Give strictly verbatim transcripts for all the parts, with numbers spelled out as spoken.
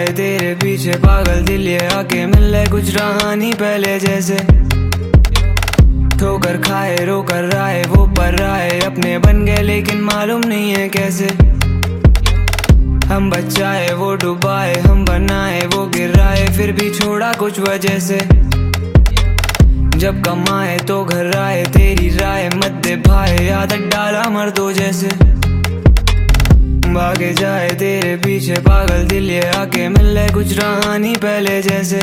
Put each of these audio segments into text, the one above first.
जाए तेरे पीछे पागल दिल ये आके मिल ले कुछ रहा नहीं पहले जैसे। ठोकर खाए रो कर रहा है वो पर रहा है, अपने बन गए लेकिन मालूम नहीं है कैसे। हम बचाए वो डुबाए, हम बनाए वो गिर रहा है, फिर भी छोड़ा कुछ वजह से। जब कमाए तो घर आए तेरी राय मत दे भाई, आदत डाला मर्दों जैसे। भागे जाए तेरे पीछे पागल दिल ये आके मिल ले कुछ रहा नहीं पहले जैसे।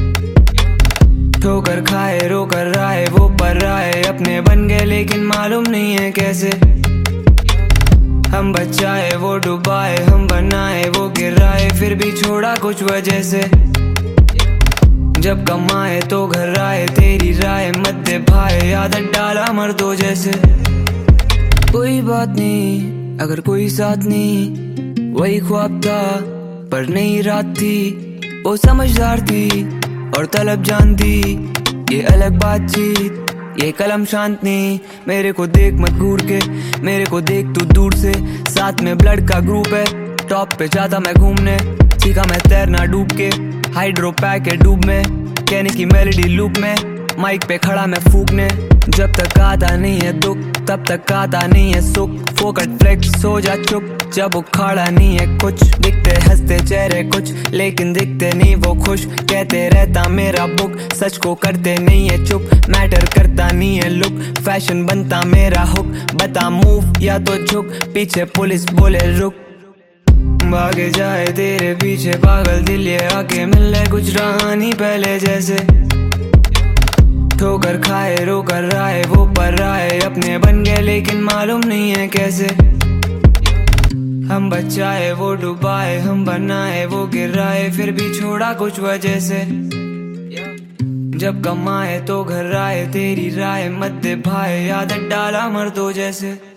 ठोकर खाए रो कर रहा है वो पर रहा है, अपने बन गए लेकिन मालूम नहीं है कैसे। हम बचाए वो डुबाए, हम बनाए वो गिर रहा है, फिर भी छोड़ा कुछ वजह से। जब कमाए तो घर आए तेरी राय मत दे भाई, आदत डाला मर्दों जैसे। कोई बात नहीं अगर कोई साथ नहीं, वही ख्वाब था पर नहीं रात थी। वो समझदार थी और तलब जानती, ये अलग बातचीत ये कलम शांत नहीं। मेरे को देख मत घूर के, मेरे को देख तू दूर से, साथ में ब्लड का ग्रुप है। टॉप पे जाता मैं घूमने, सीखा मैं तैरना डूब के, हाइड्रो पैक है डूब में, कहने की मेलोडी लूप में, माइक पे खड़ा मैं फूकने। जब तक आता नहीं है दुख तब तक आता नहीं है सुख, फोकट फ्लेक्स हो जा चुप जब उखाड़ा नहीं है कुछ। दिखते हंसते चेहरे कुछ लेकिन दिखते नहीं वो खुश, कहते रहता मेरा बुक सच को करते नहीं है चुप। मैटर करता नहीं है लुक, फैशन बनता मेरा हुक, बता मूव या तो झुक, पीछे पुलिस बोले रुक। भागे जाए तेरे पीछे पागल दिल ये आके मिल ले कुछ रहा नहीं पहले जैसे। ठोकर खाए रो कर रहा है वो पर रहा है, अपने बन गए लेकिन मालूम नहीं है कैसे। हम बचाए वो डुबाए, हम बनाए वो गिर रहा है, फिर भी छोड़ा कुछ वजह से। जब कमाए तो घर आए तेरी राय मत दे भाई, आदत डाला मर्दों जैसे।